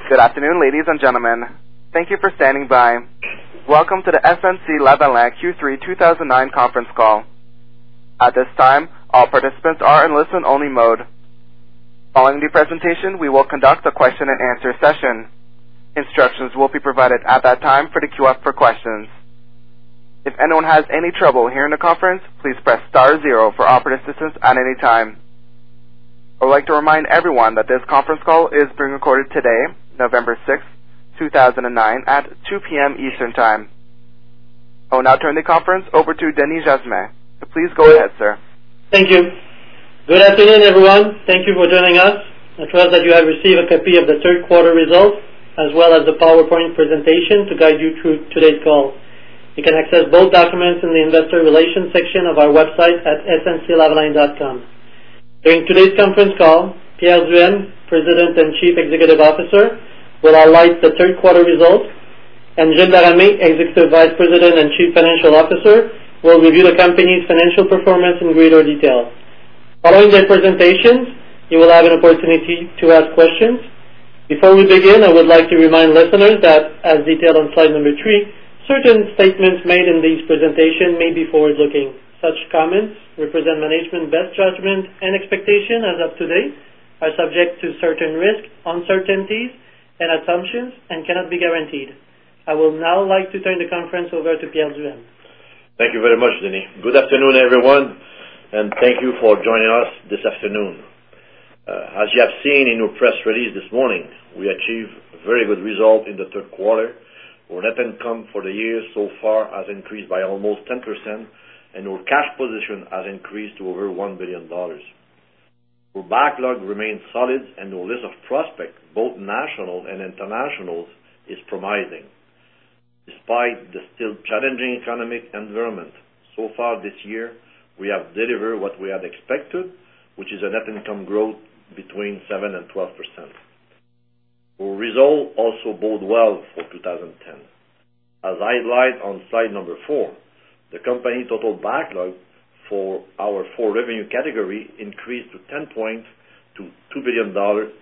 Good afternoon, ladies and gentlemen. Thank you for standing by. Welcome to the SNC-Lavalin Q3 2009 conference call. At this time, all participants are in listen-only mode. Following the presentation, we will conduct a question-and-answer session. Instructions will be provided at that time for the queue up for questions. If anyone has any trouble hearing the conference, please press *0 for operator assistance at any time. I would like to remind everyone that this conference call is being recorded today, November 6, 2009, at 2 p.m. Eastern Time. I will now turn the conference over to Denis Jasmin. Please go ahead, sir. Thank you. Good afternoon, everyone. Thank you for joining us. I trust that you have received a copy of the third quarter results, as well as the PowerPoint presentation to guide you through today's call. You can access both documents in the Investor Relations section of our website at snclavalin.com. During today's conference call, Pierre Duhaime, President and Chief Executive Officer, will highlight the third quarter results, and Gilles Laramé, Executive Vice President and Chief Financial Officer, will review the company's financial performance in greater detail. Following their presentations, you will have an opportunity to ask questions. Before we begin, I would like to remind listeners that, as detailed on slide number 3, certain statements made in these presentations may be forward-looking. Such comments represent management's best judgment and expectation as of today, are subject to certain risks, uncertainties, and assumptions, and cannot be guaranteed. I will now like to turn the conference over to Pierre Duhaime. Thank you very much, Denis. Good afternoon, everyone, and thank you for joining us this afternoon. As you have seen in your press release this morning, we achieved a very good result in the third quarter. Our net income for the year so far has increased by almost 10%, and our cash position has increased to over $1 billion. Our backlog remains solid, and our list of prospects, both national and international, is promising. Despite the still challenging economic environment, so far this year, we have delivered what we had expected, which is a net income growth between 7 and 12%. Our results also bode well for 2010. As highlighted on slide number 4, the company total backlog for our 4 revenue category increased to $10.2 billion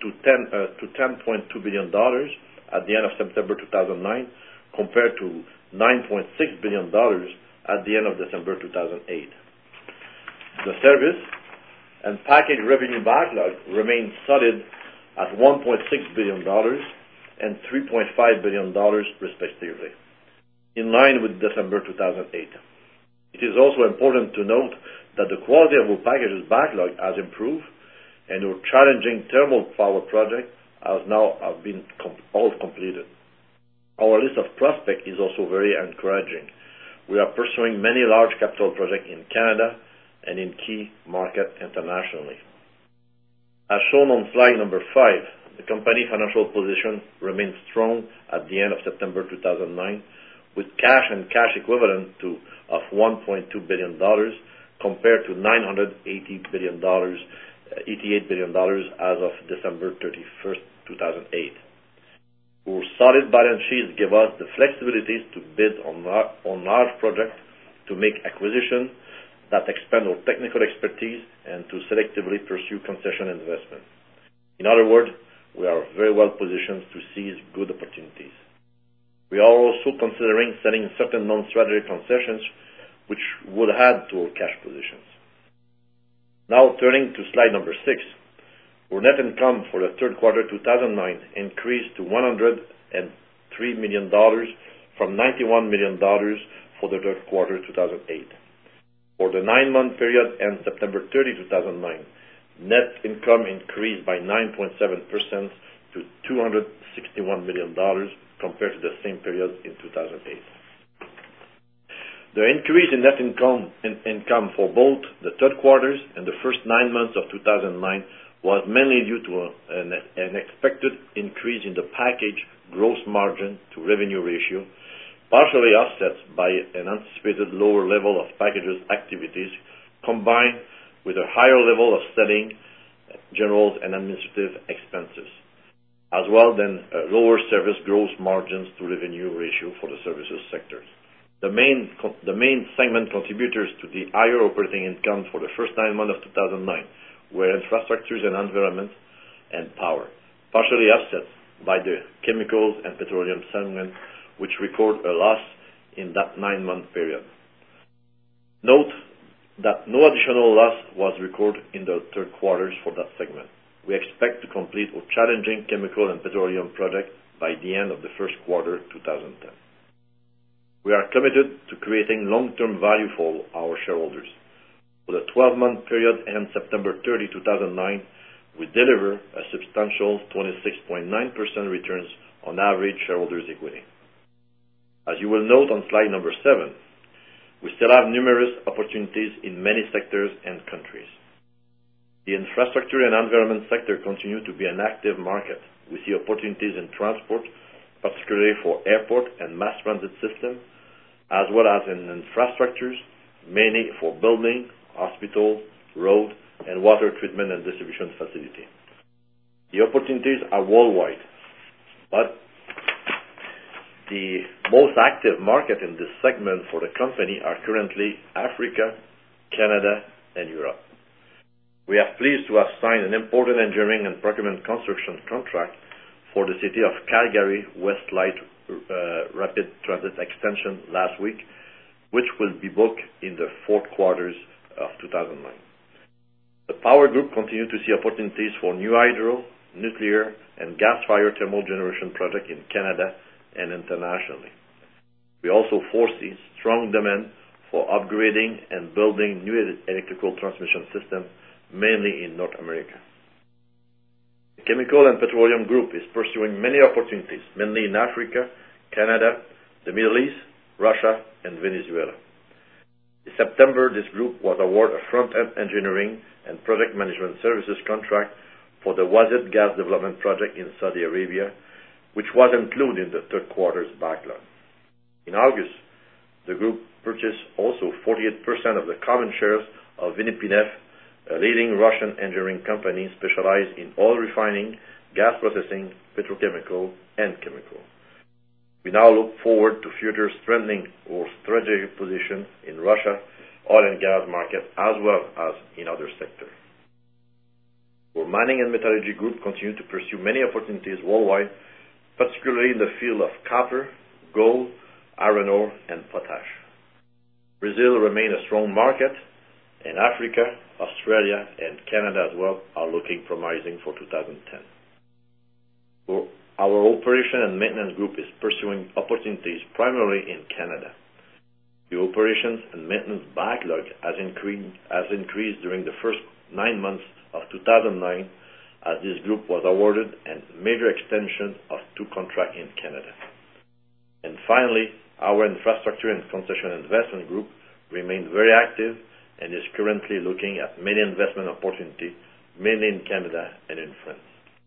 at the end of September 2009, compared to $9.6 billion at the end of December 2008. The service and package revenue backlog remains solid at $1.6 billion and $3.5 billion, respectively, in line with December 2008. It is also important to note that the quality of our packages backlog has improved, and our challenging thermal power project has now been all completed. Our list of prospects is also very encouraging. We are pursuing many large capital projects in Canada and in key markets internationally. As shown on slide number 5, the company's financial position remains strong at the end of September 2009, with cash and cash equivalent of $1.2 billion compared to $988 billion as of December 31st, 2008. Our solid balance sheets give us the flexibilities to bid on large projects, to make acquisitions that expand our technical expertise, and to selectively pursue concession investment. In other words, we are very well positioned to seize good opportunities. We are also considering selling certain non-strategic concessions, which would add to our cash positions. Now turning to slide number 6, our net income for the third quarter 2009 increased to $103 million from $91 million for the third quarter 2008. For the 9-month period end September 30, 2009, net income increased by 9.7% to $261 million compared to the same period in 2008. The increase in net income for both the third quarters and the first 9 months of 2009 was mainly due to an expected increase in the package gross margin to revenue ratio, partially offset by an anticipated lower level of packages activities, combined with a higher level of selling, general and administrative expenses, as well than lower service gross margins to revenue ratio for the services sectors. The main segment contributors to the higher operating income for the first 9 months of 2009 were infrastructures and environment and power, partially offset by the Chemicals and Petroleum segment, which record a loss in that 9-month period. Note that no additional loss was recorded in the third quarters for that segment. We expect to complete a challenging chemical and petroleum project by the end of the first quarter 2010. We are committed to creating long-term value for our shareholders. For the 12-month period end September 30, 2009, we deliver a substantial 26.9% returns on average shareholders' equity. As you will note on slide number 7, we still have numerous opportunities in many sectors and countries. The infrastructure and environment sector continue to be an active market. We see opportunities in transport, particularly for airport and mass transit system, as well as in infrastructures, mainly for building, hospital, road, and water treatment and distribution facility. The opportunities are worldwide, but the most active market in this segment for the company are currently Africa, Canada, and Europe. We are pleased to have signed an important engineering and procurement construction contract for the city of Calgary West Light Rapid Transit Extension last week, which will be booked in the fourth quarters of 2009. The Power Group continue to see opportunities for new hydro, nuclear, and gas-fired thermal generation project in Canada and internationally. We also foresee strong demand for upgrading and building new electrical transmission systems, mainly in North America. The Chemical and Petroleum Group is pursuing many opportunities, mainly in Africa, Canada, the Middle East, Russia, and Venezuela. In September, this group was awarded a front-end engineering and project management services contract for the Wazid Gas Development Project in Saudi Arabia, which was included in the third quarter's backlog. In August, the group purchased also 48% of the common shares of Vinipinev, a leading Russian engineering company specialized in oil refining, gas processing, petrochemical, and chemical. We now look forward to further strengthening our strategic position in Russia oil and gas market as well as in other sectors. Our Mining and Metallurgy Group continue to pursue many opportunities worldwide, particularly in the field of copper, gold, iron ore, and potash. Brazil remains a strong market, and Africa, Australia, and Canada as well are looking promising for 2010. Our Operation and Maintenance Group is pursuing opportunities primarily in Canada. The operations and maintenance backlog has increased during the first 9 months of 2009 as this group was awarded a major extension of 2 contracts in Canada. And finally, our Infrastructure and Concession Investment Group remains very active and is currently looking at many investment opportunities, mainly in Canada and in France.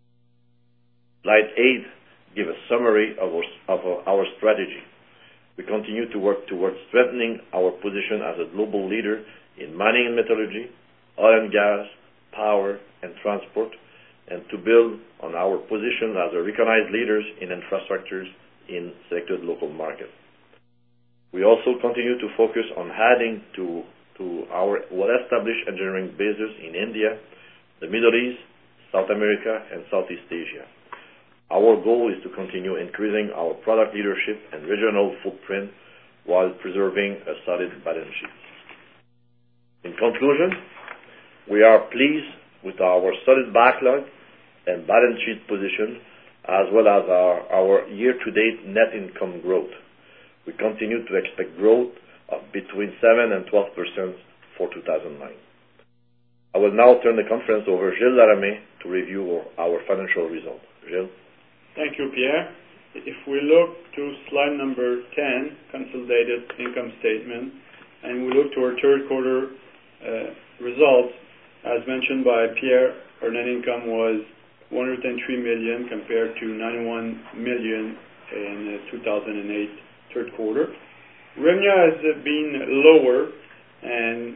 Slide 8 gives a summary of our strategy. We continue to work towards strengthening our position as a global leader in mining and metallurgy, oil and gas, power, and transport, and to build on our position as a recognized leaders in infrastructures in selected local markets. We also continue to focus on adding to our well-established engineering bases in India, the Middle East, South America, and Southeast Asia. Our goal is to continue increasing our product leadership and regional footprint while preserving a solid balance sheet. In conclusion, we are pleased with our solid backlog and balance sheet position, as well as our year-to-date net income growth. We continue to expect growth of between 7 and 12% for 2009. I will now turn the conference over Gilles Laramé to review our financial results. Gilles? Thank you, Pierre. If we look to slide number 10, consolidated income statement, and we look to our third quarter results, as mentioned by Pierre, our net income was $103 million compared to $91 million in 2008 third quarter. Revenue has been lower and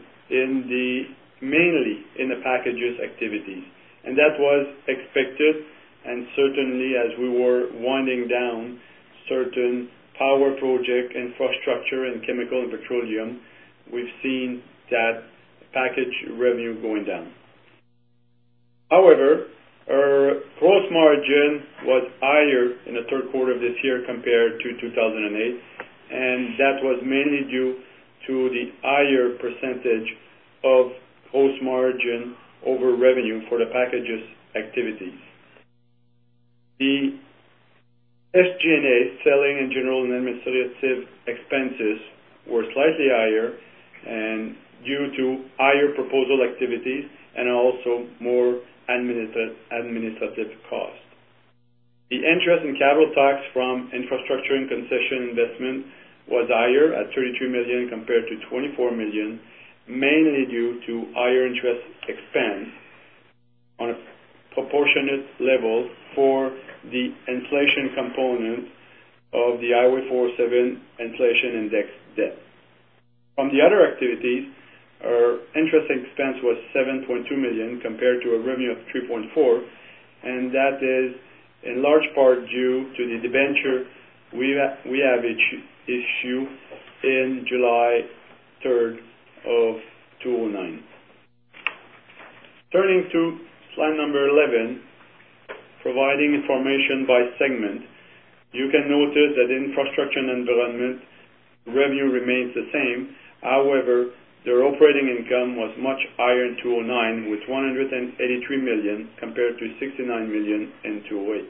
mainly in the packages activities, and that was expected. And certainly, as we were winding down certain power project, infrastructure, and chemical and petroleum, we've seen that package revenue going down. However, Our gross margin was higher in the third quarter of this year compared to 2008, and that was mainly due to the higher percentage of gross margin over revenue for the packages activities. The SG&A, selling and general and administrative expenses, were slightly higher and due to higher proposal activities and also more administrative costs. The interest and capital tax from infrastructure and concession investment was higher at $33 million compared to $24 million, mainly due to higher interest expense on a proportionate level for the inflation component of the Highway 407 inflation index debt. From the other activities, our interest expense was $7.2 million compared to a revenue of $3.4 million, and that is in large part due to the debenture we have issued in July 3rd of 2009. Turning to slide number 11, providing information by segment, you can notice that infrastructure and environment revenue remains the same. However, their operating income was much higher in 2009 with $183 million compared to $69 million in 2008.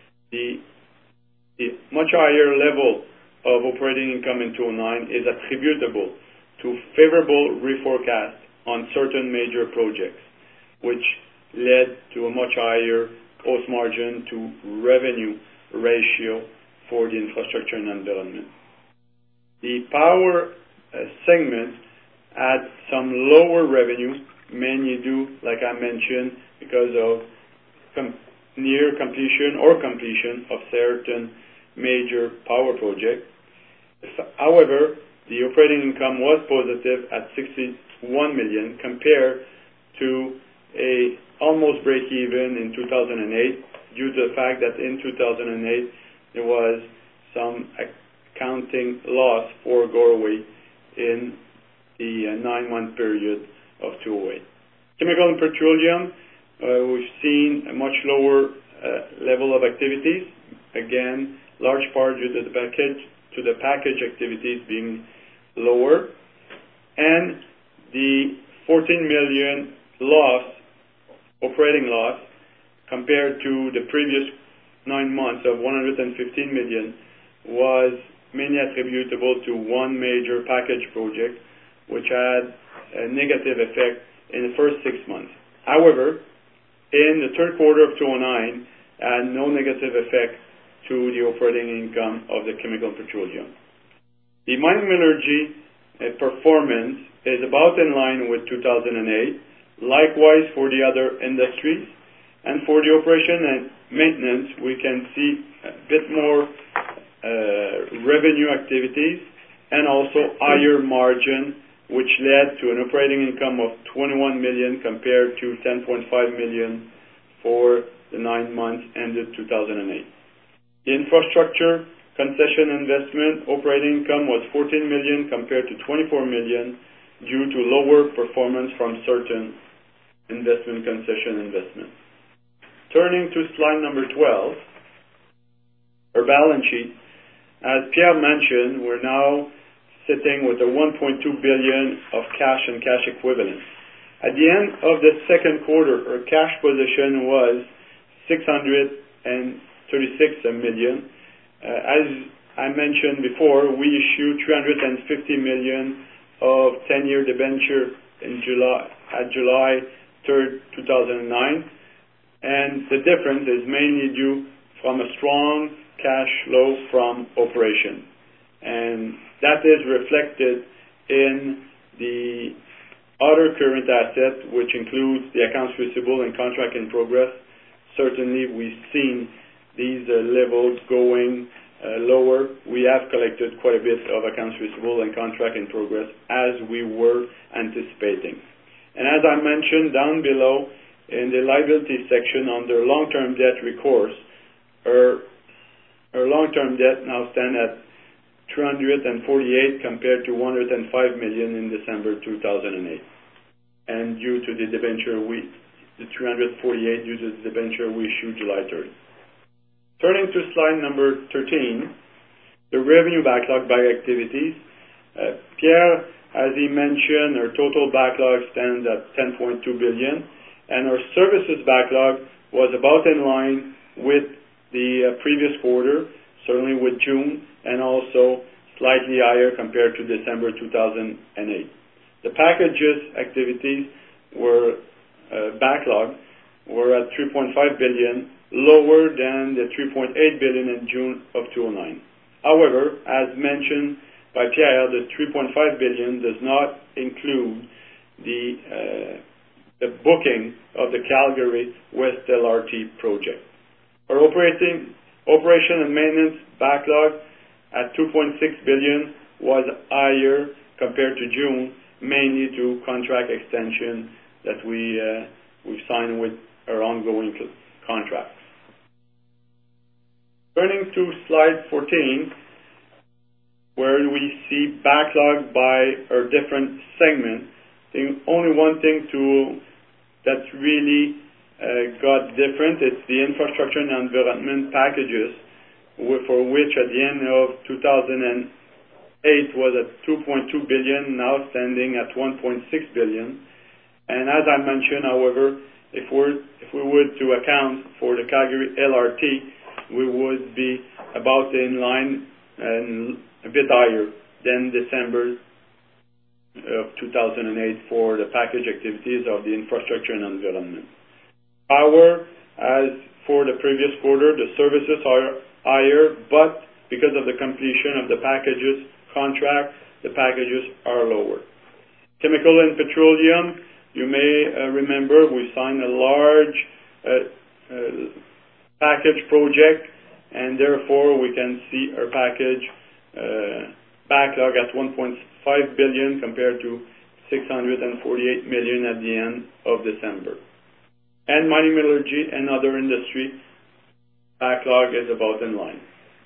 The much higher level of operating income in 2009 is attributable to favorable reforecast on certain major projects, which led to a much higher gross margin to revenue ratio for the infrastructure and environment. The power segment had some lower revenue, mainly due, like I mentioned, because of near completion or completion of certain major power projects. However, the operating income was positive at $61 million compared to a almost break-even in 2008 due to the fact that in 2008 there was some accounting loss for Goreway in the 9-month period of 2008. Chemical and petroleum, we've seen a much lower level of activities. Again, large part due to the package activities being lower, and the $14 million operating loss compared to the previous 9 months of $115 million was mainly attributable to one major package project which had a negative effect in the first 6 months. However, in the third quarter of 2009, had no negative effect to the operating income of the chemical and petroleum. The mining metallurgy performance is about in line with 2008, likewise for the other industries, and for the operation and maintenance, we can see a bit more revenue activities and also higher margin, which led to an operating income of $21 million compared to $10.5 million for the 9 months ended 2008. The infrastructure concession investment operating income was $14 million compared to $24 million due to lower performance from certain concession investments. Turning to slide number 12, our balance sheet. As Pierre mentioned, we're now sitting with a $1.2 billion of cash and cash equivalents. At the end of the second quarter, our cash position was $636 million. As I mentioned before, we issued $350 million of 10-year debenture at July 3rd, 2009, and the difference is mainly due from a strong cash flow from operation. And that is reflected in the other current asset, which includes the accounts receivable and contract in progress. Certainly, we've seen these levels going lower. We have collected quite a bit of accounts receivable and contract in progress as we were anticipating. And as I mentioned down below in the liability section under long-term debt recourse, our long-term debt now stands at $248 compared to $105 million in December 2008. And due to the debenture we the 348 due to the debenture we issued July 3rd. Turning to slide number 13, the revenue backlog by activities. Pierre, as he mentioned, our total backlog stands at 10.2 billion, and our services backlog was about in line with the previous quarter, certainly with June, and also slightly higher compared to December 2008. The packages activities were backlog were at 3.5 billion, lower than the 3.8 billion in June of 2009. However, as mentioned by Pierre, the 3.5 billion does not include the booking of the Calgary West LRT project. Our operation and maintenance backlog at 2.6 billion was higher compared to June, mainly to contract extension that we've signed with our ongoing contracts. Turning to slide 14, where we see backlog by our different segments. The only one thing that really got different, it's the infrastructure and environment packages, for which at the end of 2008 was at 2.2 billion, now standing at 1.6 billion. And as I mentioned, however, if we were to account for the Calgary LRT, we would be about in line and a bit higher than December of 2008 for the package activities of the infrastructure and environment. Power, as for the previous quarter, the services are higher, but because of the completion of the packages contract, the packages are lower. Chemical and petroleum, you may remember we signed a large package project, and therefore we can see our package backlog at 1.5 billion compared to 648 million at the end of December. And mining, metallurgy, and other industry backlog is about in line.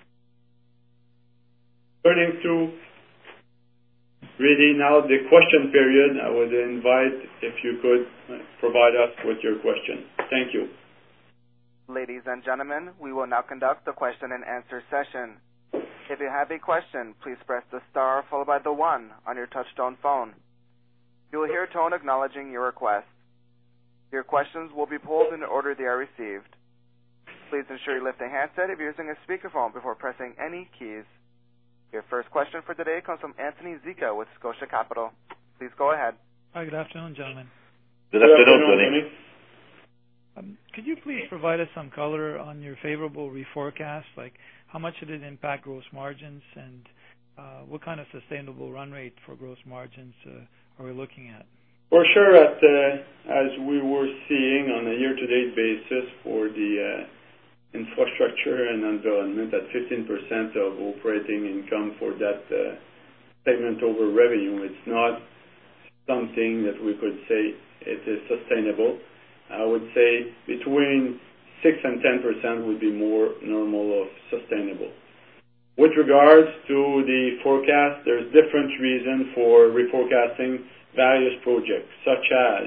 Turning to really now the question period, I would invite if you could provide us with your question. Thank you. Ladies and gentlemen, we will now conduct the question and answer session. If you have a question, please press the star followed by the 1 on your touch-tone phone. You will hear a tone acknowledging your request. Your questions will be pulled in the order they are received. Please ensure you lift the handset if you're using a speakerphone before pressing any keys. Your first question for today comes from Anthony Zica with Scotia Capital. Please go ahead. Hi, good afternoon, gentlemen. Good afternoon, Tony. Could you please provide us some color on your favorable reforecast? Like, how much did it impact gross margins, and what kind of sustainable run rate for gross margins are we looking at? For sure, as we were seeing on a year-to-date basis for the infrastructure and environment at 15% of operating income for that segment over revenue, it's not something that we could say it is sustainable. I would say between 6 and 10% would be more normal of sustainable. With regards to the forecast, there's different reasons for reforecasting various projects, such as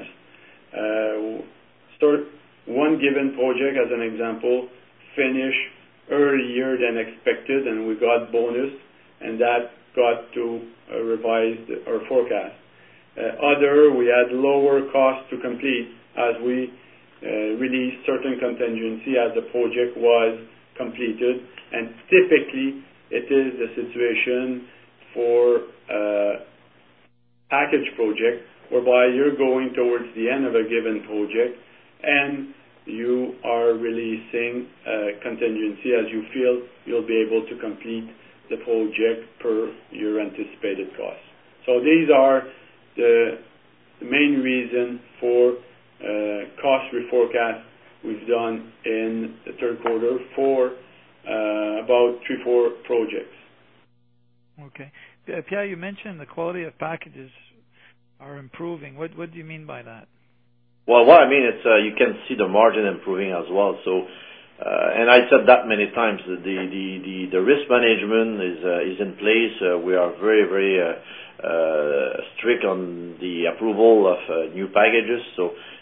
one given project, as an example, finish earlier than expected, and we got bonus, and that got to revise our forecast. We had lower costs to complete as we released certain contingency as the project was completed, and typically it is the situation for package project whereby you're going towards the end of a given project and you are releasing contingency as you feel you'll be able to complete the project per your anticipated cost. So these are the main reason for cost reforecast we've done in the third quarter for about 3-4 projects. Okay. Pierre, you mentioned the quality of packages are improving. What do you mean by that? Well, what I mean is you can see the margin improving as well. So, and I said that many times. The risk management is in place. We are very strict on the approval of new packages. So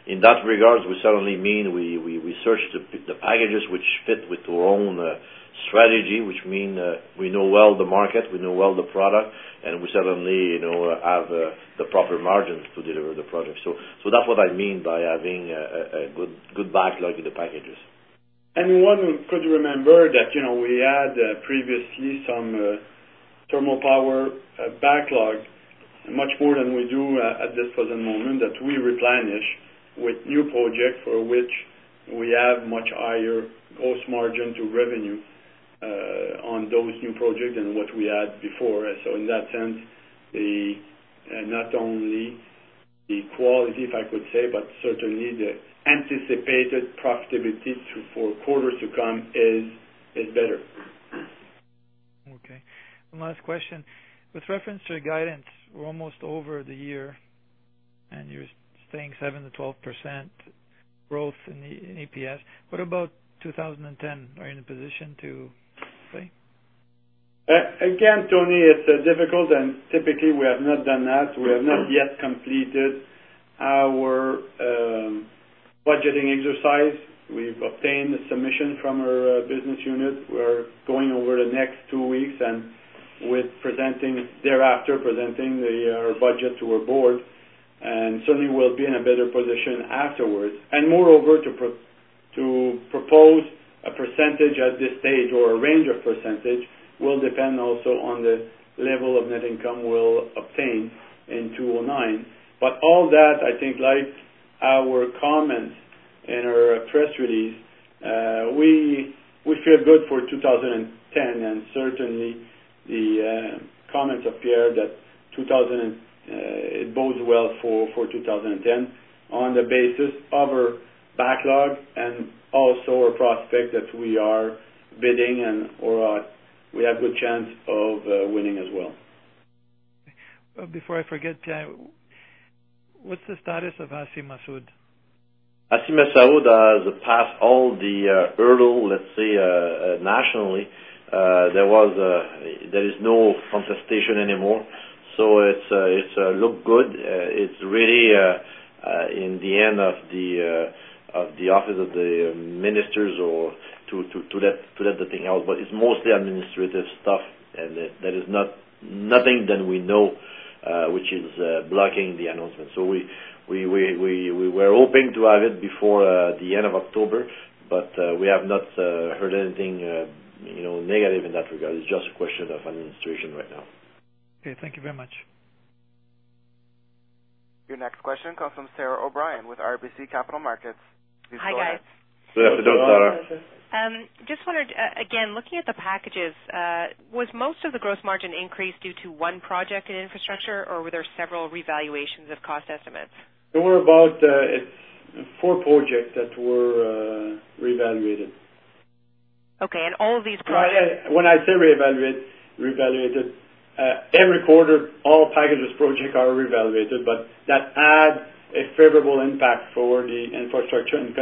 in that regards, we certainly mean we search the packages which fit with our own strategy, which mean we know well the market, we know well the product, and we certainly have the proper margins to deliver the project. So that's what I mean by having a good backlog in the packages. And one could remember that we had previously some thermal power backlog, much more than we do at this present moment, that we replenish with new projects for which we have much higher gross margin to revenue on those new projects than what we had before. So in that sense, not only the quality, if I could say, but certainly the anticipated profitability for quarters to come is better. Okay. One last question. With reference to guidance, we're almost over the year, and you're saying 7 to 12% growth in EPS. What about 2010? Are you in a position to say? Again, Tony, it's difficult, and typically we have not done that. We have not yet completed our budgeting exercise. We've obtained a submission from our business unit. We're going over the next 2 weeks and presenting our budget to our board, and certainly we'll be in a better position afterwards. And moreover, to propose a percentage at this stage or a range of percentage will depend also on the level of net income we'll obtain in 2009. But all that, I think, like our comments in our press release, we feel good for 2010, and certainly the comments of Pierre that it bodes well for 2010 on the basis of our backlog and also our prospect that we are bidding or we have good chance of winning as well. Before I forget, Pierre, what's the status of Hassi Massoud? Hassi Massoud has passed all the hurdle, let's say, nationally. There is no contestation anymore, so it's look good. It's really in the end of the office of the ministers or to let the thing out, but it's mostly administrative stuff, and there is nothing that we know which is blocking the announcement. So we were hoping to have it before the end of October, but we have not heard anything negative in that regard. It's just a question of administration right now. Okay, thank you very much. Your next question comes from Sarah O'Brien with RBC Capital Markets. Please Hi, go guys. ahead. Good afternoon, Sarah. Just wondered, again, looking at the packages, was most of the gross margin increase due to one project in infrastructure, or were there several revaluations of cost estimates? There were about 4 projects that were reevaluated. Okay, and all of these projects... When I say reevaluated, every quarter all packages projects are reevaluated, but that adds a favorable impact for the infrastructure and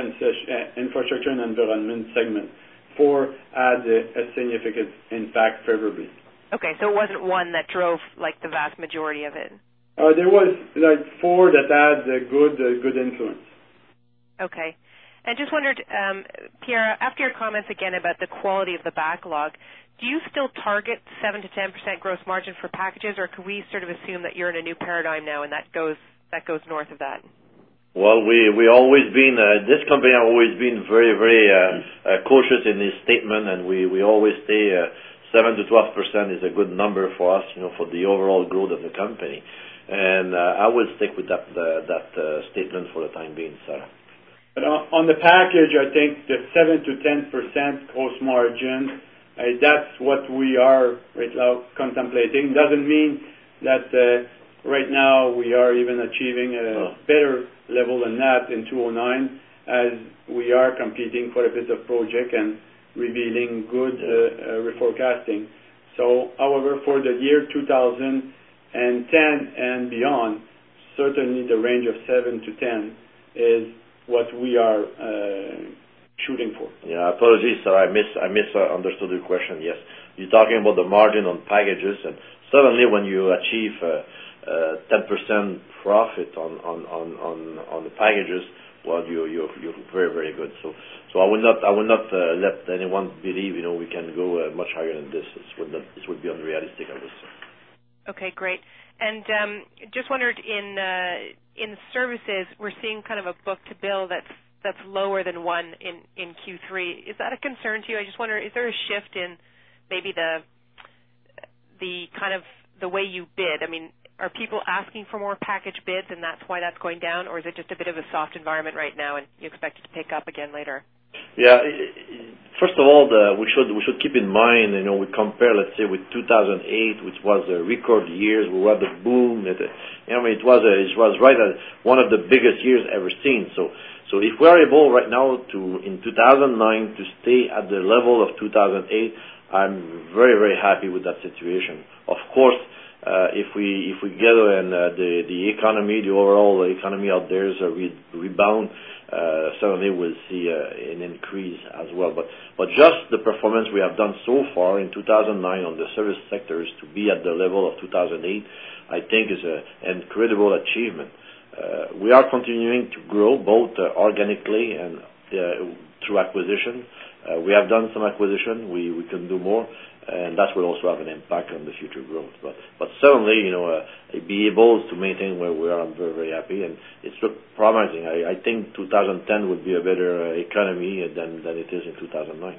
environment segment. 4 adds a significant impact favorably. Okay, so it wasn't one that drove the vast majority of it. There was 4 that had a good influence. Okay. And just wondered, Pierre, after your comments again about the quality of the backlog, do you still target 7 to 10% gross margin for packages, or can we sort of assume that you're in a new paradigm now and that goes north of that? Well, we always been this company has always been very, very cautious in this statement, and we always say 7 to 12% is a good number for us, for the overall growth of the company. And I will stick with that statement for the time being, Sarah. But on the package, I think the 7 to 10% gross margin, that's what we are right now contemplating. Doesn't mean that right now we are even achieving a better level than that in 2009, as we are completing quite a bit of project and revealing good reforecasting. So, however, for the year 2010 and beyond, certainly the range of 7 to 10 is what we are shooting for. Yeah, apologies, sir. I misunderstood your question. Yes, you're talking about the margin on packages, and certainly when you achieve 10% profit on the packages, well, you're very, very good. So I will not let anyone believe, we can go much higher than this. This would be unrealistic, I would say. Okay, great. And just wondered, in services, we're seeing kind of a book-to-bill that's lower than 1 in Q3. Is that a concern to you? I just wonder, is there a shift in maybe the kind of the way you bid? I mean, are people asking for more package bids, and that's why that's going down, or is it just a bit of a soft environment right now, and you expect it to pick up again later? Yeah. First of all, we should keep in mind, we compare, let's say, with 2008, which was a record years. We were the boom. It was right at one of the biggest years ever seen. So if we are able right now in 2009 to stay at the level of 2008, I'm very, very happy with that situation. Of course, if we get and the economy, the overall economy out there is a rebound, certainly we'll see an increase as well. But just the performance we have done so far in 2009 on the service sectors to be at the level of 2008, I think is an incredible achievement. We are continuing to grow both organically and through acquisition. We have done some acquisition. We can do more, and that will also have an impact on the future growth. But certainly, be able to maintain where we are, I'm very, very happy, and it's look promising. I think 2010 would be a better economy than it is in 2009.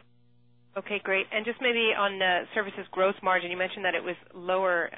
Okay, great. And just maybe on services gross margin, you mentioned that it was lower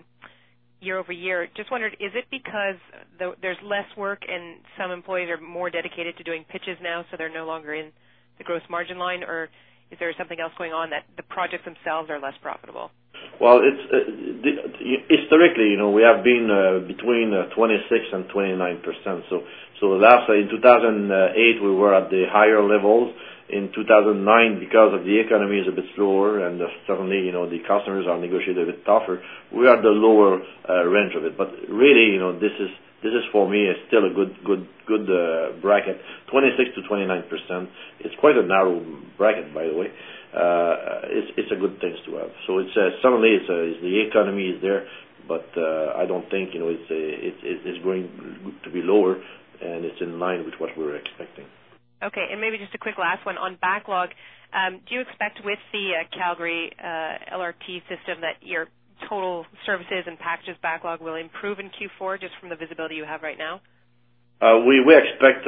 year over year. Just wondered, is it because there's less work and some employees are more dedicated to doing pitches now, so they're no longer in the gross margin line, or is there something else going on that the projects themselves are less profitable? Well, it's historically, we have been between 26 and 29%. So last in 2008 we were at the higher levels. In 2009, because of the economy is a bit slower, and certainly the customers are negotiating a bit tougher, we are at the lower range of it. But really, this is for me still a good bracket, 26 to 29%. It's quite a narrow bracket, by the way. It's a good thing to have. So it's certainly the economy is there, but I don't think it's going to be lower, and it's in line with what we were expecting. Okay, and maybe just a quick last one on backlog. Do you expect with the Calgary LRT system that your total services and packages backlog will improve in Q4 just from the visibility you have right now? We expect,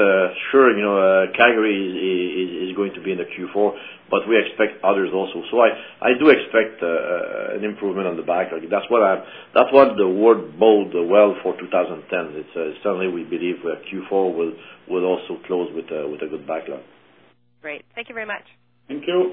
Calgary is going to be in the Q4, but we expect others also. So I do expect an improvement on the backlog. That's what the word bode well for 2010. It's certainly we believe Q4 will also close with a good backlog. Great. Thank you very much. Thank you.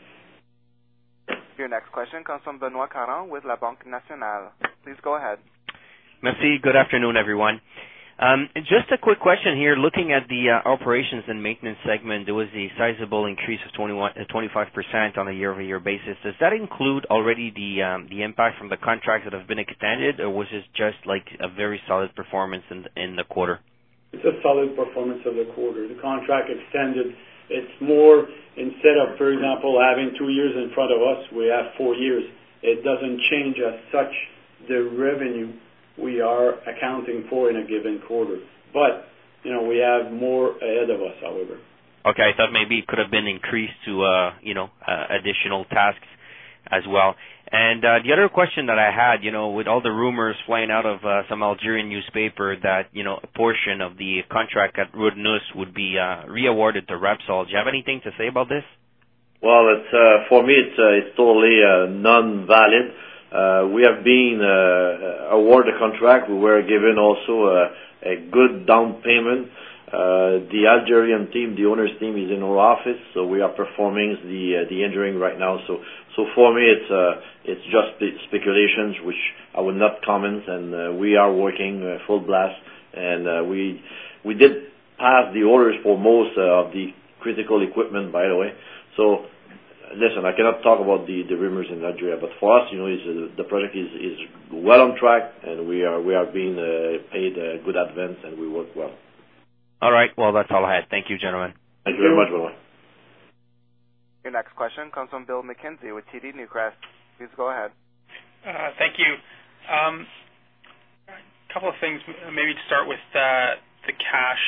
Your next question comes from Benoit Caron with La Banque Nationale. Please go ahead. Merci. Good afternoon, everyone. Just a quick question here. Looking at the operations and maintenance segment, there was a sizable increase of 25% on a year-over-year basis. Does that include already the impact from the contracts that have been extended, or was this just like a very solid performance in the quarter? It's a solid performance of the quarter. The contract extended. It's more, instead of, for example, having 2 years in front of us, we have 4 years. It doesn't change as such the revenue we are accounting for in a given quarter. But, we have more ahead of us, however. Okay, I thought maybe it could have been increased to, additional tasks as well. And the other question that I had, with all the rumors flying out of some Algerian newspaper that, a portion of the contract at Roudnous would be reawarded to Repsol. Do you have anything to say about this? Well, for me, it's totally non-valid. We have been awarded a contract. We were given also a good down payment. The Algerian team, the owner's team, is in our office, so we are performing the engineering right now. So for me, it's just speculations, which I will not comment. And we are working full blast, and we did pass the orders for most of the critical equipment, by the way. So listen, I cannot talk about the rumors in Algeria, but for us, the project is well on track, and we are being paid a good advance, and we work well. All right. Well, that's all I had. Thank you, gentlemen. Thank you very much, Benoit. Your next question comes from Bill McKenzie with TD Newcrest. Please go ahead. Thank you. A couple of things, maybe to start with the cash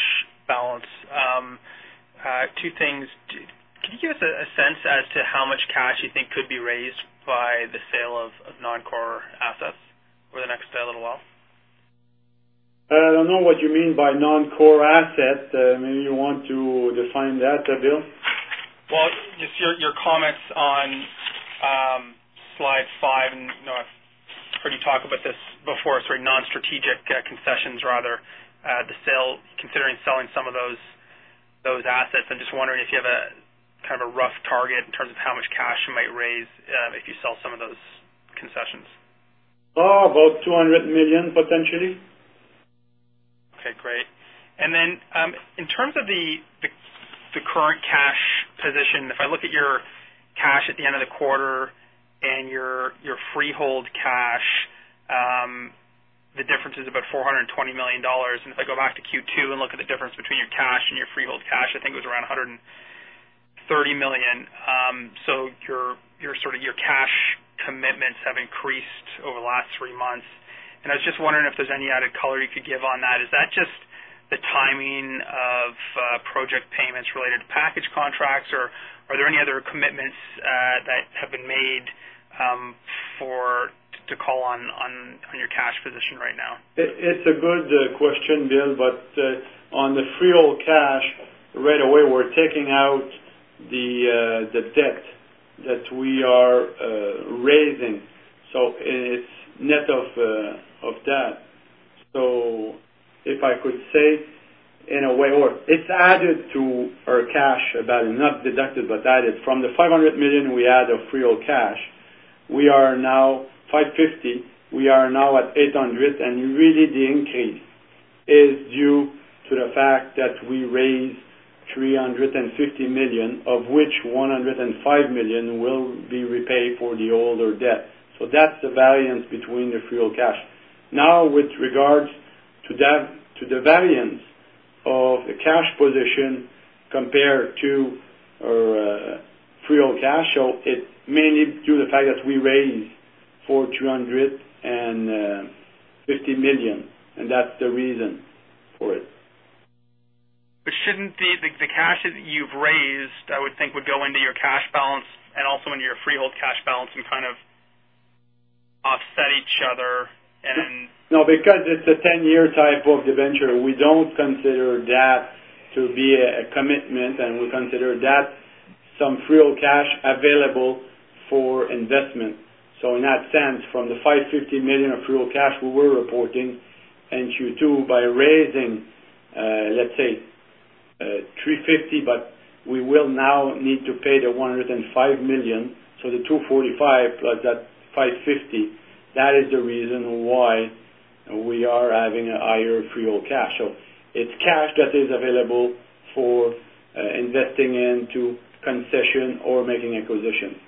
balance. Two things. Can you give us a sense as to how much cash you think could be raised by the sale of non-core assets over the next little while? I don't know what you mean by non-core asset. Maybe you want to define that, Bill? Well, just your comments on slide 5, and I've heard you talk about this before, non-strategic concessions, rather, the sale, considering selling some of those assets. I'm just wondering if you have a kind of a rough target in terms of how much cash you might raise if you sell some of those concessions. About $200 million, potentially. Okay, great. And then in terms of the current cash position, if I look at your cash at the end of the quarter and your freehold cash, the difference is about $420 million. And if I go back to Q2 and look at the difference between your cash and your freehold cash, I think it was around $130 million. So your cash commitments have increased over the last 3 months. And I was just wondering if there's any added color you could give on that. Is that just the timing of project payments related to package contracts, or are there any other commitments that have been made to call on your cash position right now? It's a good question, Bill, but on the freehold cash, right away we're taking out the debt that we are raising. So it's net of that. So if I could say, in a way, or it's added to our cash value, not deducted, but added. From the $500 million we had of freehold cash, we are now $550. We are now at $800, and really the increase is due to the fact that we raised $350 million, of which $105 million will be repaid for the older debt. So that's the variance between the freehold cash. Now, with regards to the variance of the cash position compared to our freehold cash, so it mainly due to the fact that we raised for $250 million, and that's the reason for it. But shouldn't the cash that you've raised, I would think, would go into your cash balance and also into your freehold cash balance and kind of offset each other? And no, because it's a 10-year type of debenture, we don't consider that to be a commitment, and we consider that some freehold cash available for investment. So in that sense, from the $550 million of freehold cash we were reporting in Q2, by raising, let's say, $350, but we will now need to pay the $105 million, so the $245 plus that $550, that is the reason why we are having a higher freehold cash. So it's cash that is available for investing into concession or making acquisition.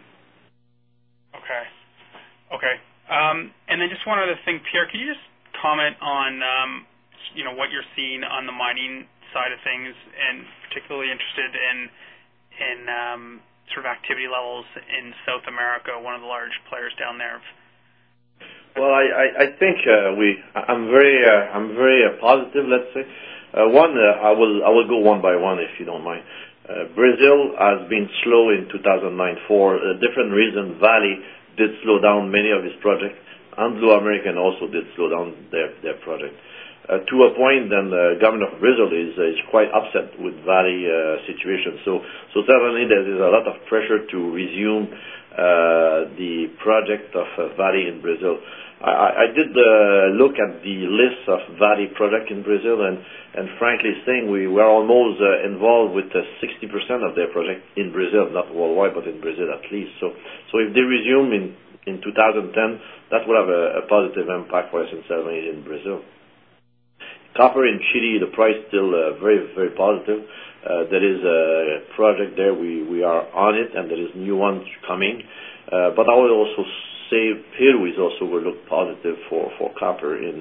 Okay. And then just one other thing, Pierre, could you just comment on what you're seeing on the mining side of things, and particularly interested in sort of activity levels in South America, one of the large players down there? Well, I think I'm very positive. Let's say I will go one by one if you don't mind. Brazil has been slow in 2009 for a different reason. Vale did slow down many of his projects. Anglo American also did slow down their project. To a point, then the government of Brazil is quite upset with Vale situation. So certainly there is a lot of pressure to resume the project of Vale in Brazil. I did look at the list of Vale projects in Brazil, and frankly saying, we were almost involved with 60% of their project in Brazil, not worldwide, but in Brazil at least. So if they resume in 2010, that will have a positive impact for us in Brazil. Copper in Chile, the price still very, very positive. There is a project there, we are on it, and there is new ones coming. But I would also say Peru is also will look positive for copper in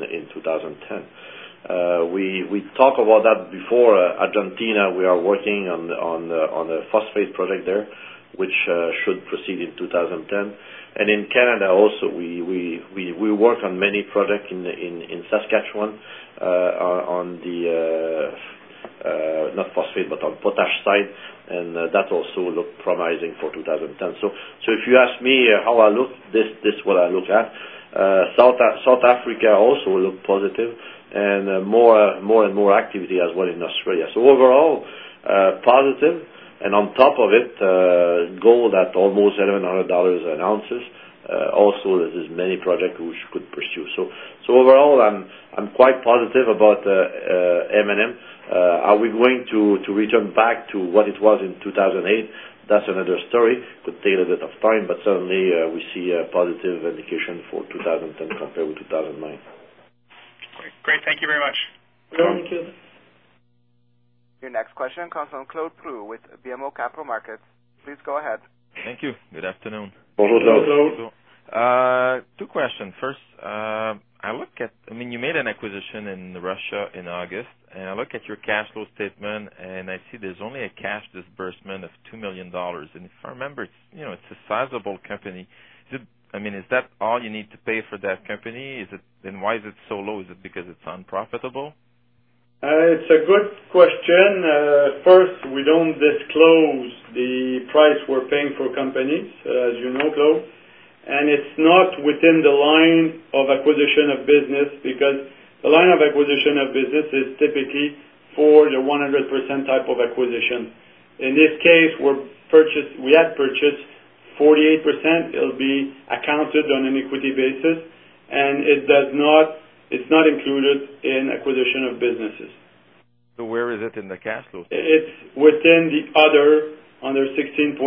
2010. We talked about that before. Argentina, we are working on a phosphate project there, which should proceed in 2010. And in Canada also, we work on many projects in Saskatchewan on the not phosphate, but on potash side, and that also looked promising for 2010. So if you ask me how I look, this is what I look at. South Africa also looked positive, and more and more activity as well in Australia. So overall, positive, and on top of it, gold at almost $1,100 an ounce. Also, there's many projects which could pursue. So overall, I'm quite positive about M&M. Are we going to return back to what it was in 2008? That's another story. Could take a little bit of time, but certainly we see a positive indication for 2010 compared with 2009. Great. Thank you very much. Thank you. Your next question comes from Claude Proux with BMO Capital Markets. Please go ahead. Thank you. Good afternoon. Bonjour, Claude. Two questions. First, you made an acquisition in Russia in August, and I look at your cash flow statement, and I see there's only a cash disbursement of $2 million. And if I remember, it's a sizable company. Is that all you need to pay for that company? Then why is it so low? Is it because it's unprofitable? It's a good question. First, we don't disclose the price we're paying for companies, as you know, Claude. And it's not within the line of acquisition of business, because the line of acquisition of business is typically for the 100% type of acquisition. In this case, we had purchased 48%. It'll be accounted on an equity basis, and it's not included in acquisition of businesses. So where is it in the cash flow? It's within the other, under 16.6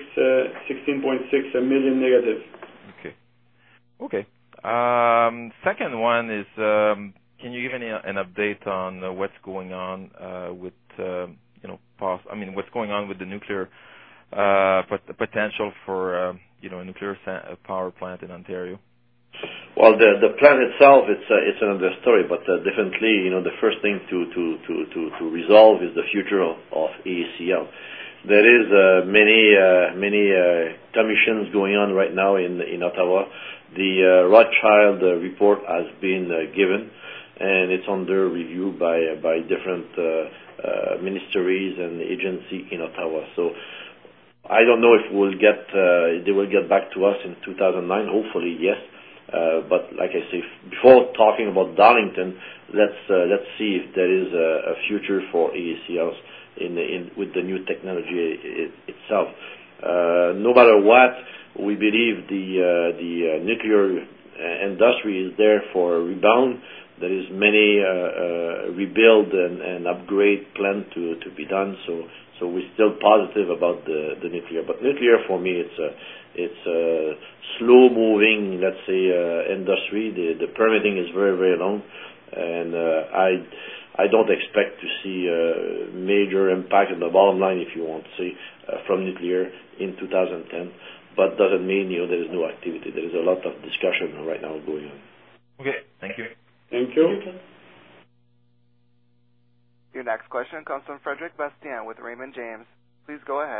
million negative. Okay. Second one is, can you give an update on what's going on with what's going on with the nuclear potential for a nuclear power plant in Ontario? Well, the plant itself, it's another story, but definitely, the first thing to resolve is the future of AECL. There is many commissions going on right now in Ottawa. The Rothschild report has been given, and it's under review by different ministries and agencies in Ottawa. So I don't know if they will get back to us in 2009. Hopefully, yes. But like I say, before talking about Darlington, let's see if there is a future for AECLs with the new technology itself. No matter what, we believe the nuclear industry is there for a rebound. There is many rebuild and upgrade plan to be done. So we're still positive about the nuclear. But nuclear for me, it's a slow moving, let's say, industry. The permitting is very, very long, and I don't expect to see a major impact on the bottom line, if you want to say, from nuclear in 2010. But doesn't mean there is no activity. There is a lot of discussion right now going on. Okay, thank you. Thank you. Your next question comes from Frederic Bastien with Raymond James. Please go ahead.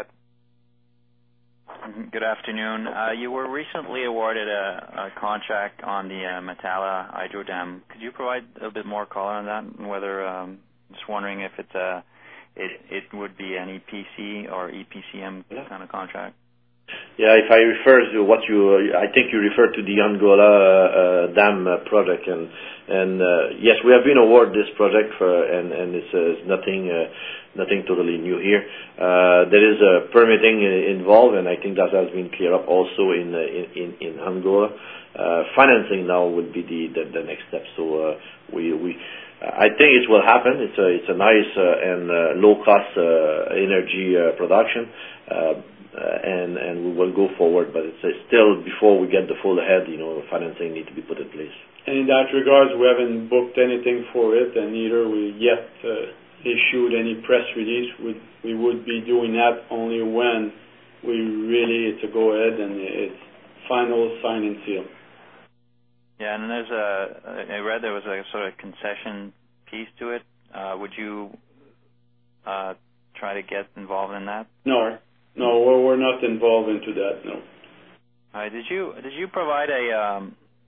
Good afternoon. You were recently awarded a contract on the Metalla Hydro Dam. Could you provide a bit more color on that? And whether just wondering if it would be an EPC or EPCM kind of contract. Yeah, if I refer to I think you refer to the Angola dam project, and yes, we have been awarded this project and it's nothing totally new here. There is a permitting involved, and I think that has been cleared up also in Angola. Financing now would be the next step. So I think it will happen. It's a nice and low cost energy production. And we will go forward, but it's still before we get the full ahead, financing need to be put in place. And in that regards, we haven't booked anything for it, and neither we yet issued any press release. We would be doing that only when it's a go ahead and it's final sign and seal. Yeah, and I read there was a sort of concession piece to it. Would you try to get involved in that? No, we're not involved into that, no. All right. Did you provide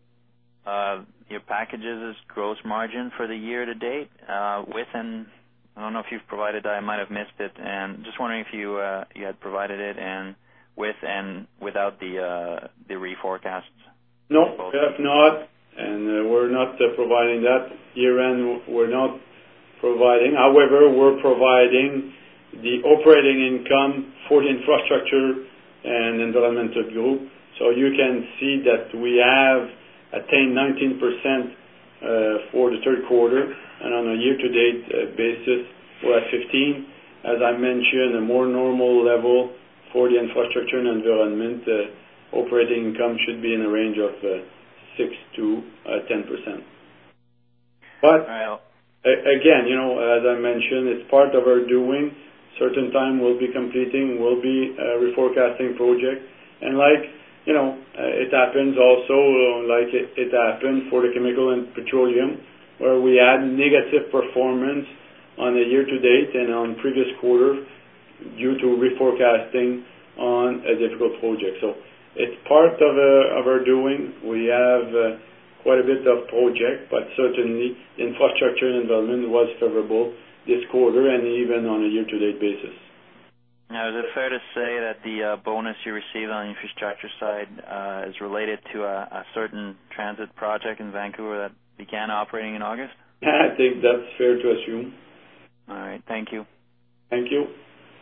your packages' gross margin for the year to date with and I don't know if you've provided that. I might have missed it, and just wondering if you had provided it and with and without the reforecasts. No, we have not, and we're not providing that. Year-end, we're not providing. However, we're providing the operating income for the infrastructure and environmental group. So you can see that we have attained 19% for the third quarter, and on a year-to-date basis, we're at 15. As I mentioned, a more normal level for the infrastructure and environment, operating income should be in a range of 6 to 10%. But again, as I mentioned, it's part of our doing. Certain time we'll be completing, we'll be reforecasting project, and it happens also, like it happened for the chemical and petroleum, where we had negative performance on a year-to-date and on previous quarter due to reforecasting on a difficult project. So it's part of our doing. We have quite a bit of project, but certainly infrastructure and environment was favorable this quarter and even on a year-to-date basis. Now, is it fair to say that the bonus you received on the infrastructure side is related to a certain transit project in Vancouver that began operating in August? I think that's fair to assume. All right. Thank you. Thank you.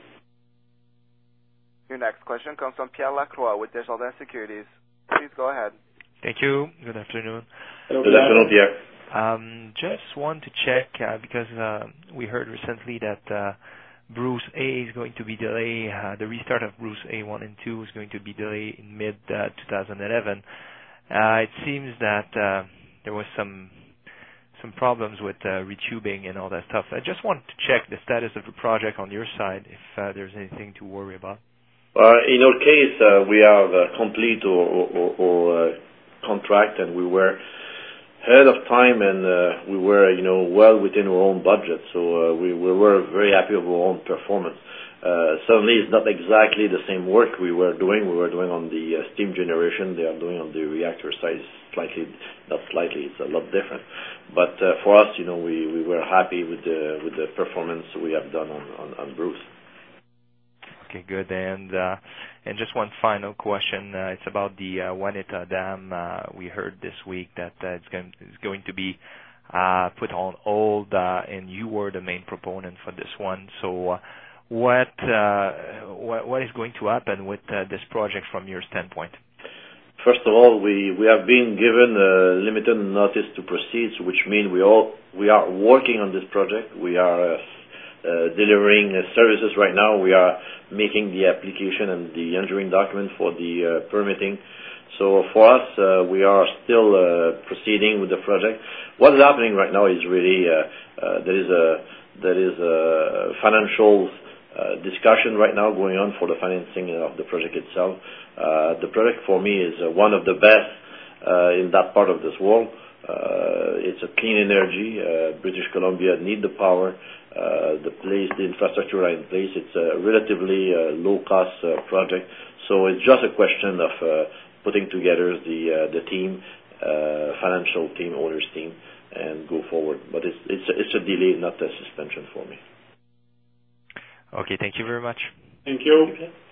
Your next question comes from Pierre Lacroix with Desjardins Securities. Please go ahead. Thank you. Good afternoon. Hello, Good afternoon, Pierre. Just want to check because we heard recently that Bruce A is going to be delayed. The restart of Bruce A 1 and 2 is going to be delayed in mid 2011. It seems that there was some problems with retubing and all that stuff. I just want to check the status of the project on your side, if there's anything to worry about. In our case, we have complete our contract, and we were ahead of time, and we were, well within our own budget. So we were very happy with our own performance. Certainly, it's not exactly the same work we were doing. We were doing on the steam generation. They are doing on the reactor side. Not slightly. It's a lot different. But for us, we were happy with the performance we have done on Bruce. Okay, good. And just one final question. It's about the Waneta Dam. We heard this week that it's going to be put on hold, and you were the main proponent for this one. So what is going to happen with this project from your standpoint? First of all, we have been given limited notice to proceed, which means we are working on this project. We are delivering services right now. We are making the application and the engineering document for the permitting. So for us, we are still proceeding with the project. What is happening right now is really there is a financial discussion right now going on for the financing of the project itself. The project for me is one of the best in that part of this world. It's a clean energy. British Columbia need the power. The infrastructure are in place. It's a relatively low-cost project. So it's just a question of putting together the team, financial team, owners team, and go forward. But it's a delay, not a suspension for me. Okay, thank you very much. Thank you.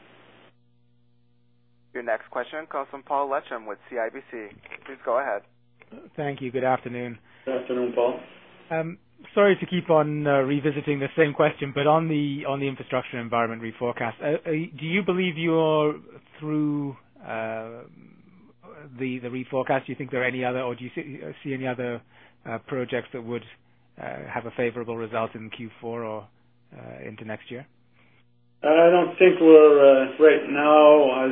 Your next question comes from Paul Lechem with CIBC. Please go ahead. Thank you. Good afternoon. Good afternoon, Paul. Sorry to keep on revisiting the same question, but on the infrastructure environment reforecast, do you believe you're through the reforecast? Do you think there are any other, or do you see any other projects that would have a favorable result in Q4 or into next year? I don't think we're right now,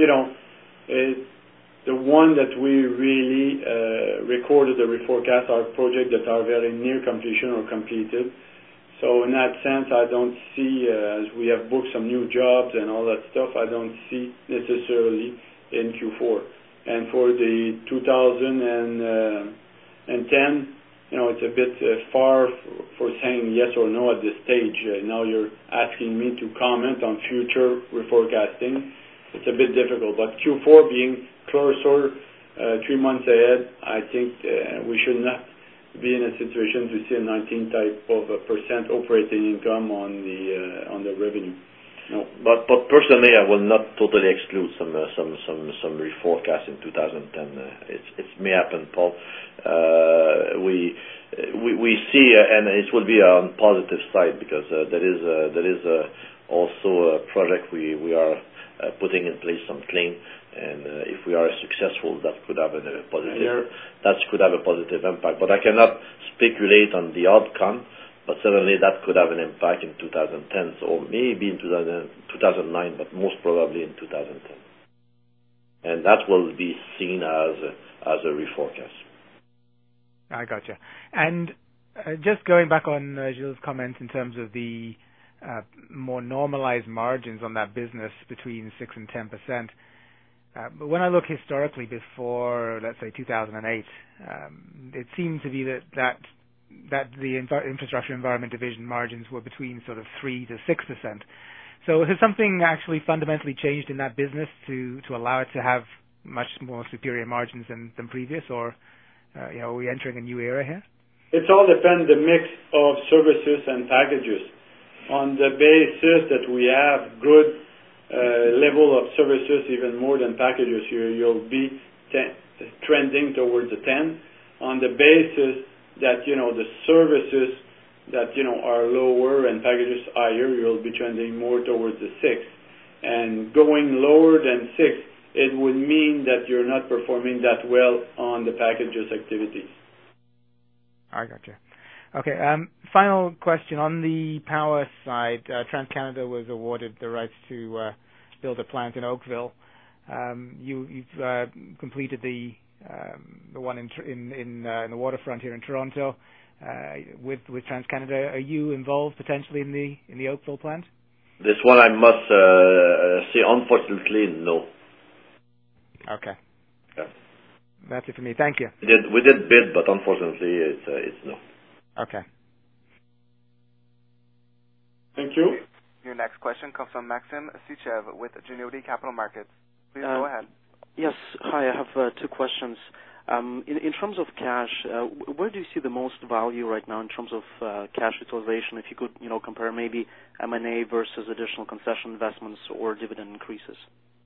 the one that we really recorded the reforecast are projects that are very near completion or completed. So in that sense, I don't see, as we have booked some new jobs and all that stuff, I don't see necessarily in Q4. And for the 2010, it's a bit far for saying yes or no at this stage. Now you're asking me to comment on future reforecasting. It's a bit difficult. But Q4 being closer, 3 months ahead, I think we should not be in a situation to see a 19 type of % operating income on the revenue. No, but personally, I will not totally exclude some reforecast in 2010. It may happen, Paul. We see, and it will be on positive side because there is also a project we are putting in place some claim, and if we are successful, that could have a positive impact. But I cannot speculate on the outcome. But certainly that could have an impact in 2010, or maybe in 2009, but most probably in 2010. And that will be seen as a reforecast. I gotcha. And just going back on Gilles' comments in terms of the more normalized margins on that business between 6 and 10%, but when I look historically before, let's say, 2008, it seemed to be that the infrastructure environment division margins were between sort of 3 to 6%. So has something actually fundamentally changed in that business to allow it to have much more superior margins than previous, or are we entering a new era here? It all depends the mix of services and packages. On the basis that we have good level of services, even more than packages, you'll be trending towards the 10. On the basis that the services that are lower and packages higher, you'll be trending more towards the 6. And going lower than 6, it would mean that you're not performing that well on the packages activities. I gotcha. Okay. Final question on the power side. TransCanada was awarded the rights to build a plant in Oakville. You've completed the one in the waterfront here in Toronto with TransCanada. Are you involved potentially in the Oakville plant? This one I must say, unfortunately, no. Okay. Yeah. That's it for me. Thank you. We did bid, but unfortunately, it's no. Okay. Thank you. Your next question comes from Maxim Sytchev with Genuity Capital Markets. Please go ahead. Yes. Hi, I have two questions. In terms of cash, where do you see the most value right now in terms of cash utilization? If you could, compare maybe M&A versus additional concession investments or dividend increases.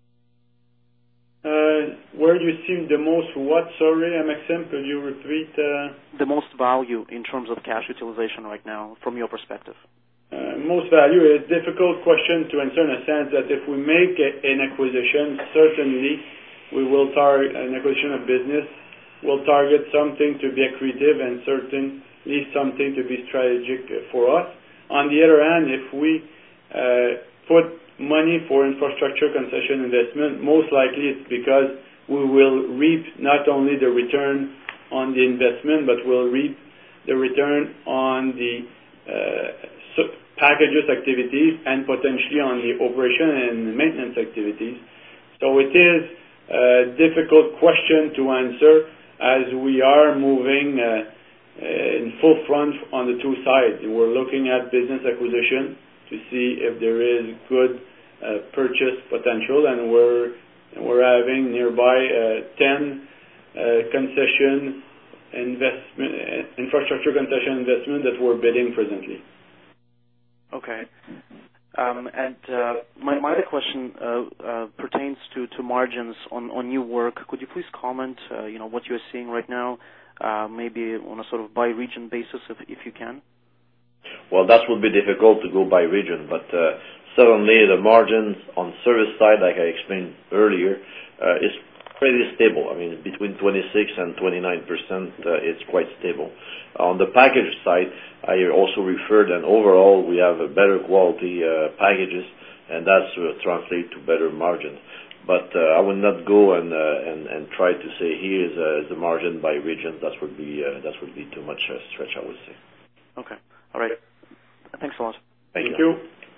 Where do you see the most what? Sorry, Maxim, could you repeat? The most value in terms of cash utilization right now, from your perspective. Most value is a difficult question to answer in a sense that if we make an acquisition, certainly we will target an acquisition of business. We'll target something to be accretive and certainly something to be strategic for us. On the other hand, if we put money for infrastructure concession investment, most likely it's because we will reap not only the return on the investment, but we'll reap the return on the packages activities and potentially on the operation and maintenance activities. So it is a difficult question to answer as we are moving in full front on the two sides. We're looking at business acquisition to see if there is good purchase potential, and we're having nearby 10 concession investment, infrastructure concession investment that we're bidding presently. Okay. And my other question pertains to margins on new work. Could you please comment, what you're seeing right now, maybe on a sort of by-region basis, if you can? Well, that would be difficult to go by region, but certainly the margins on service side, like I explained earlier, is pretty stable. I mean, between 26 and 29%, it's quite stable. On the package side, I also referred, and overall we have a better quality packages, and that's translate to better margins. But I will not go and try to say here is the margin by region. That would be too much stretch, I would say. Okay. All right. Thanks a lot. Thank you.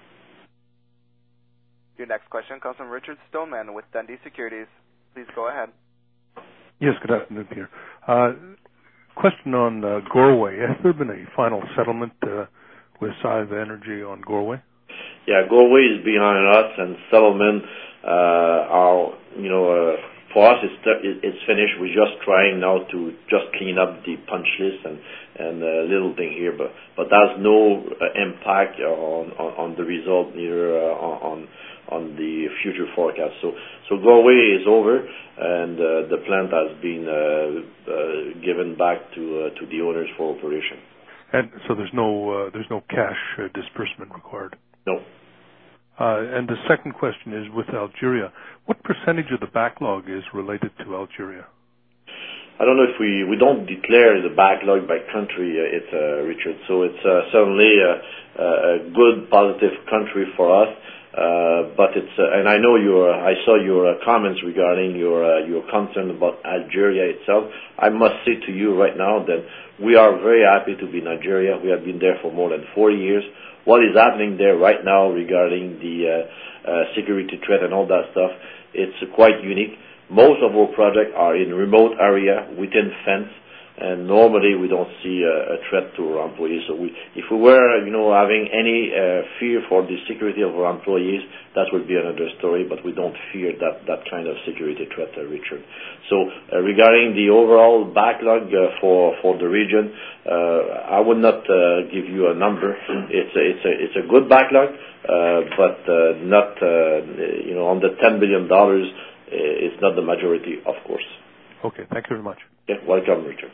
Your next question comes from Richard Stoneman with Dundee Securities. Please go ahead. Yes, good afternoon, Pierre. Question on Goreway. Has there been a final settlement with Sive Energy on Goreway? Yeah, Goreway is behind us, and settlement are for us, it's finished. We're just trying now to just clean up the punch list and a little thing here, but that's no impact on the result, neither on the future forecast. So Goreway is over, and the plant has been given back to the owners for operation. And so there's no cash disbursement required. No. And the second question is with Algeria. What percentage of the backlog is related to Algeria? I don't know if we don't declare the backlog by country, Richard. So it's certainly a good, positive country for us. But it's and I know I saw your comments regarding your concern about Algeria itself. I must say to you right now that we are very happy to be in Algeria. We have been there for more than 40 years. What is happening there right now regarding the security threat and all that stuff, it's quite unique. Most of our projects are in remote area within fence, and normally we don't see a threat to our employees. So if we were, having any fear for the security of our employees, that would be another story, but we don't fear that kind of security threat, Richard. So regarding the overall backlog for the region, I would not give you a number. It's a good backlog, but not, on the $10 billion, it's not the majority, of course. Okay, thank you very much. Yeah, welcome, Richard.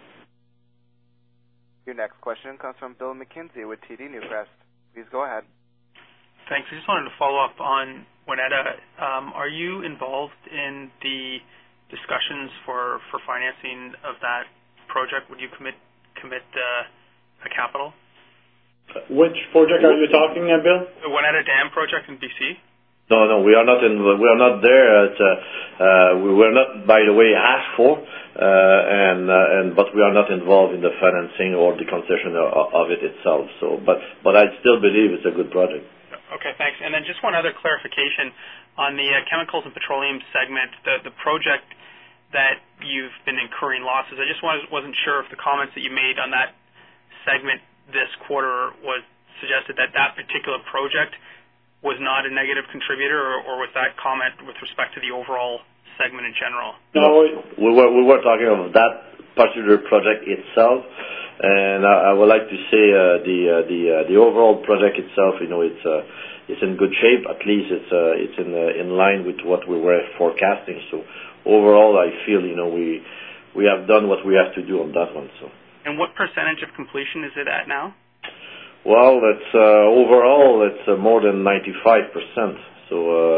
Your next question comes from Bill McKenzie with TD Newcrest. Please go ahead. Thanks. I just wanted to follow up on Waneta. Are you involved in the discussions for financing of that project? Would you commit a capital? Which project are you talking about, Bill? The Waneta Dam project in BC? No, we are not we are not there. We were not, by the way, asked for, but we are not involved in the financing or the concession of it itself. So, but I still believe it's a good project. Okay, thanks. And then just one other clarification on the chemicals and petroleum segment, the project that you've been incurring losses. I just wasn't sure if the comments that you made on that segment this quarter suggested that particular project was not a negative contributor, or was that comment with respect to the overall segment in general? No, we were talking about that particular project itself, and I would like to say the overall project itself, it's in good shape. At least it's in line with what we were forecasting. So overall, I feel we have done what we have to do on that one. So. And what percentage of completion is it at now? Well, it's overall it's more than 95%. So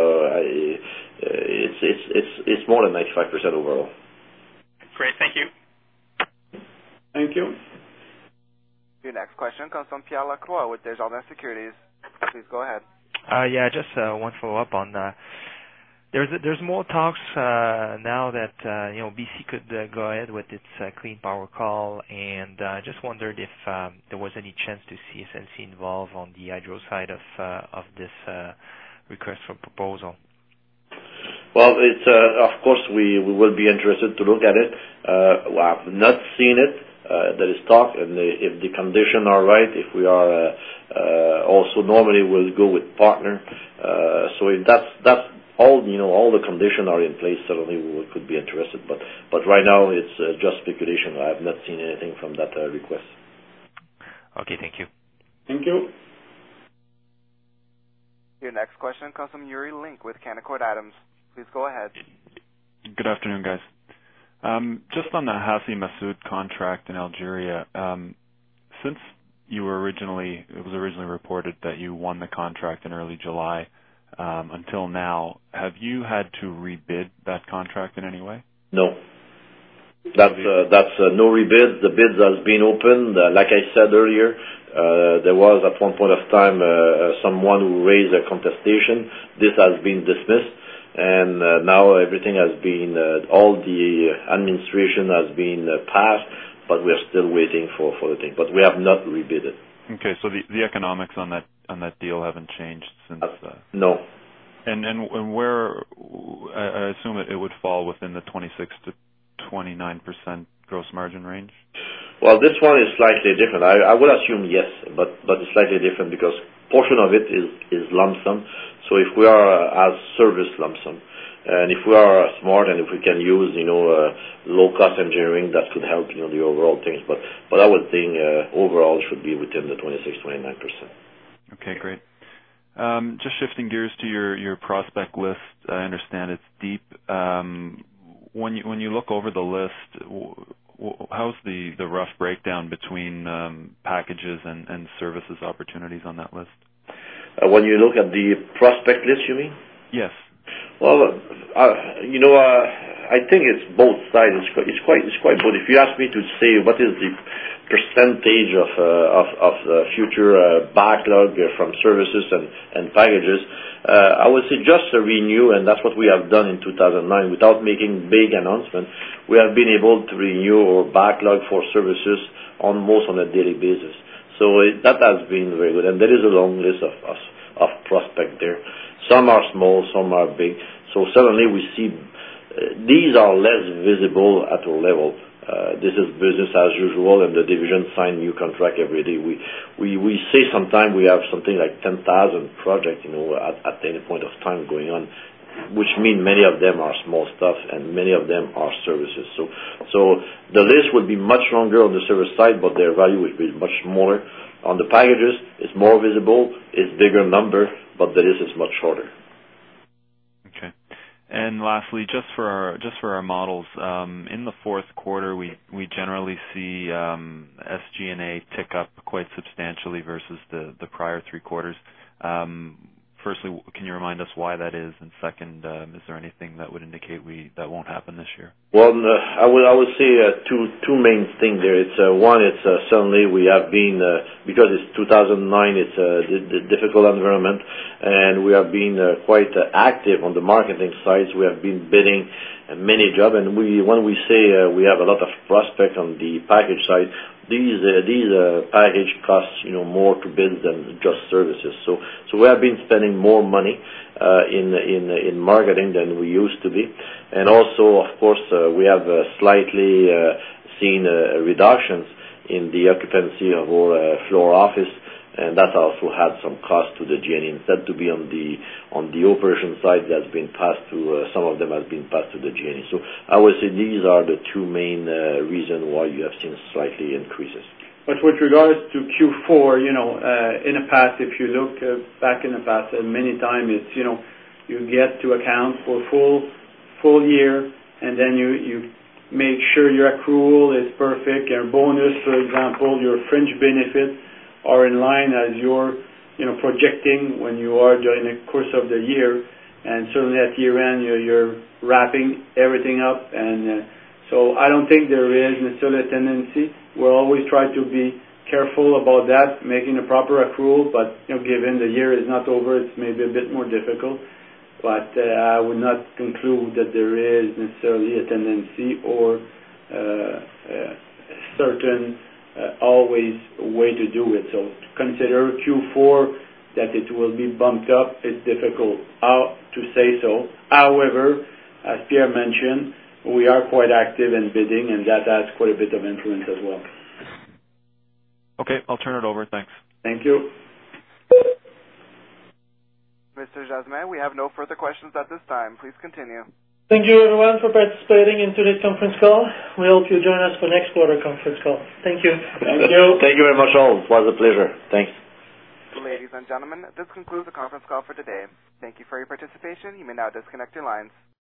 it's more than 95% overall. Great, thank you. Thank you. Your next question comes from Pierre Lacroix with Desjardins Securities. Please go ahead. Just one follow-up on. There's more talks now that BC could go ahead with its clean power call, and just wondered if there was any chance to see SNC involved on the hydro side of this request for proposal. Well, it's of course we will be interested to look at it. We have not seen it. There is talk, and if the conditions are right, if we are also normally we'll go with partner. So if that's all the conditions are in place, certainly we could be interested. But right now it's just speculation. I have not seen anything from that request. Okay, thank you. Thank you. Your next question comes from Yuri Link with Canaccord Adams. Please go ahead. Good afternoon, guys. Just on the Hassi Massoud contract in Algeria, since it was originally reported that you won the contract in early July, until now, have you had to rebid that contract in any way? No. That's no rebid. The bids has been opened. Like I said earlier, there was at one point of time someone who raised a contestation. This has been dismissed, and now everything has been, all the administration has been passed, but we are still waiting for the thing. But we have not rebid it. Okay, so the economics on that deal haven't changed since. No. And where I assume it would fall within the 26 to 29% gross margin range? Well, this one is slightly different. I would assume yes, but it's slightly different because portion of it is lump sum. So if we are as service lump sum, And if we are smart and if we can use, low-cost engineering, that could help, the overall things. But I would think overall it should be within the 26-29%. Okay, great. Just shifting gears to your prospect list, I understand it's deep. When you look over the list, how's the rough breakdown between packages and services opportunities on that list? When you look at the prospect list, you mean? Yes. Well, I think it's both sides. It's quite both. If you ask me to say what is the percentage of future backlog from services and packages, I would say just a renew, and that's what we have done in 2009 without making big announcements. We have been able to renew our backlog for services almost on a daily basis. So that has been very good, and there is a long list of prospects there. Some are small, some are big. So certainly we see these are less visible at our level. This is business as usual, and the division sign new contract every day. We say sometimes we have something like 10,000 projects, at any point of time going on, which mean many of them are small stuff and many of them are services. So the list would be much longer on the service side, but their value would be much smaller. On the packages, it's more visible, it's bigger number, but the list is much shorter. Okay. And lastly, just for our models, in the fourth quarter, we generally see SG&A tick up quite substantially versus the prior 3 quarters. Firstly, can you remind us why that is? And second, is there anything that would indicate that won't happen this year? Well, I would say two main things there. It's one, it's certainly we have been because it's 2009, it's a difficult environment, and we have been quite active on the marketing side. We have been bidding many jobs, and when we say we have a lot of prospects on the package side, these package costs more to bid than just services. So we have been spending more money in marketing than we used to be, and also of course we have slightly seen reductions in the occupancy of our floor office, and that also had some cost to the G&A. Instead to be on the operation side, that's been passed to some of them has been passed to the G&A. So I would say these are the two main reasons why you have seen slightly increases. But with regards to Q4, in the past, if you look back in the past, many times it's you get to account for full year, and then you make sure your accrual is perfect, your bonus, for example, your fringe benefits are in line as you're projecting when you are during the course of the year, and certainly at year end you're wrapping everything up, and so I don't think there is necessarily a tendency. We'll always try to be careful about that, making a proper accrual, but given the year is not over, it's maybe a bit more difficult, but I would not conclude that there is necessarily a tendency or certain always way to do it. So to consider Q4 that it will be bumped up, it's difficult to say so. However, as Pierre mentioned, we are quite active in bidding, and that has quite a bit of influence as well. Okay, I'll turn it over. Thanks. Thank you. Mr. Jasmin, we have no further questions at this time. Please continue. Thank you, everyone, for participating in today's conference call. We hope you join us for next quarter conference call. Thank you. Thank you. Thank you very much, all. It was a pleasure. Thanks. Ladies and gentlemen, this concludes the conference call for today. Thank you for your participation. You may now disconnect your lines.